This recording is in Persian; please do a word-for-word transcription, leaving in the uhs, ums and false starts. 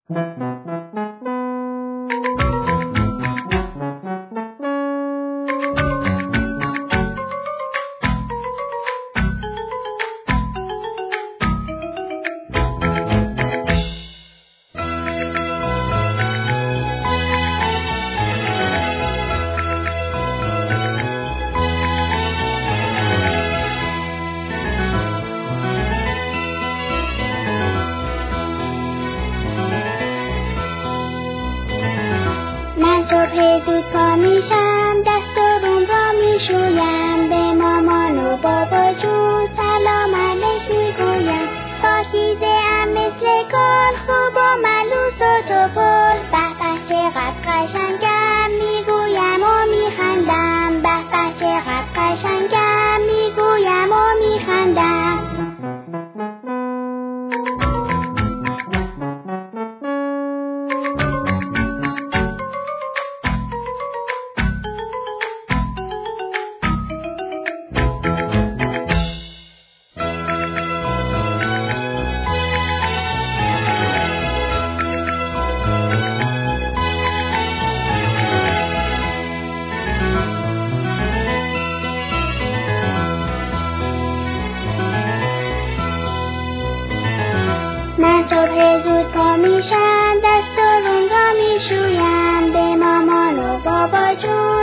صبح زود پا میشم، دست و روم را میشویم، به مامان و بابا جون سلام علیک میگویم. پاکیزه ام مثل گل، خوب و ملوس و توپل، به به چقدر قشنگم میگویم و میخندم، به به چقدر قشنگم میگویم و میخندم. من صبح زود پا میشم، دست و روم را میشویم، به مامان و بابا جون